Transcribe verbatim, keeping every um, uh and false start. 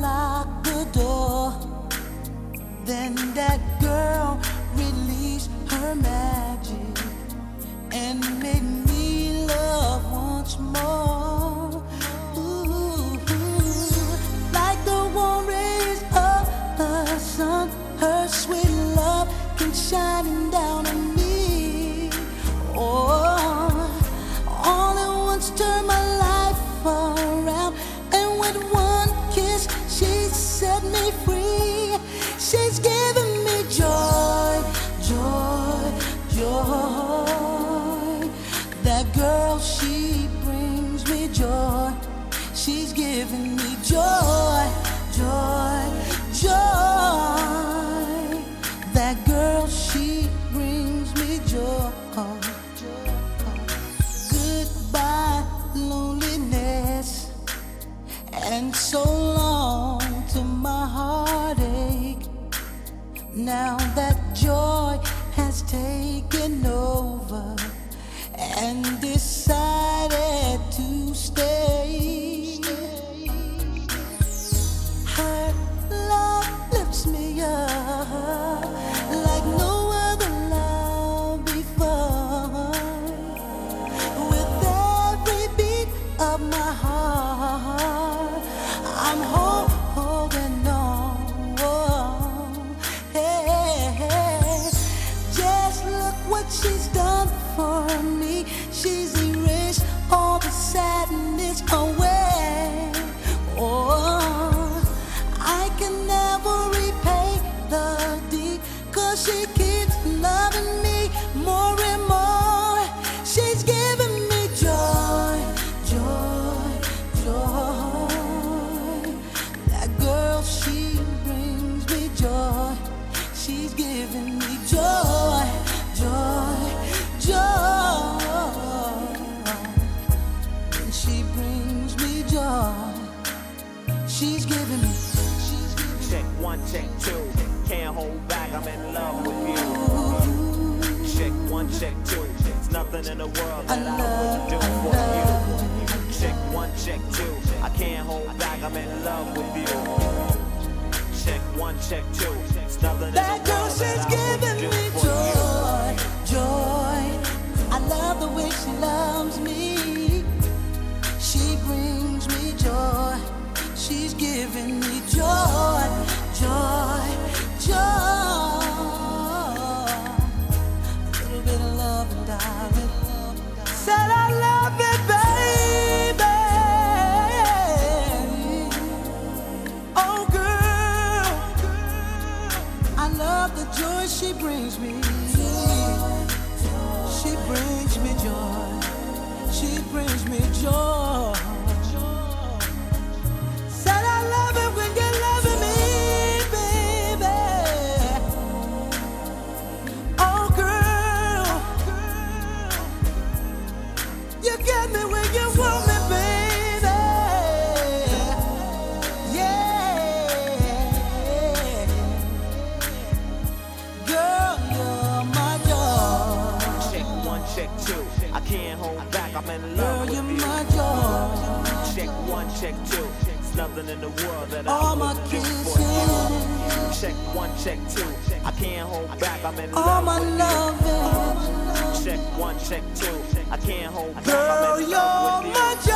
locked the door. Then that girl released her magic and made me love once more. Ooh, like the warm rays of the sun, her sweet love came shining down on me. Oh, all at once turned my life around, and with one kiss she set me free. She's giving me joy, joy, joy. That girl, she brings me joy. She's giving me joy, joy, joy. That girl, she brings me joy. Goodbye, loneliness, and so long to my heartache. Now that joy has taken over and decided to stay. Her love lifts me up like no other love before. With every beat of my heart, I'm holding on. Oh, hey, hey. Just look what she's done for me. She's erased all the sadness away. Oh, I can never repay the deed, 'cause she keeps loving me more and more. She's giving me joy, joy, joy. That girl, she brings me joy. She's giving me joy, joy, joy. And she brings me joy. She's giving me. She's giving Check one, check two. Can't hold back, I'm in love with you. Check one, check two. It's nothing in the world that I wouldn't do for you. Check one, check two. I can't hold back, I'm in love with you. Check one, check two. It's nothing in the That girl, world she's that I giving wouldn't do me for you. joy, joy. I love the way she loves me. She brings me joy. She's giving me joy, joy, joy. A little bit of love and darling. Said I love it, baby. Oh, girl, I love the joy she brings me. She brings me joy. She brings me joy. Said I love it when you're loving me, baby. Oh, girl, you get me when you want me, baby. Yeah, girl, you're my joy. Check one, check two. I can't hold back, I'm in Girl, love you're with you. my joy. Check one, check two. It's nothing in the world that All I my wouldn't do for kisses, you. Check one, check two. I can't hold back, I'm in all love my with loving. you. Check one, check two. I can't hold back, Girl, I'm in love you're with you. my joy.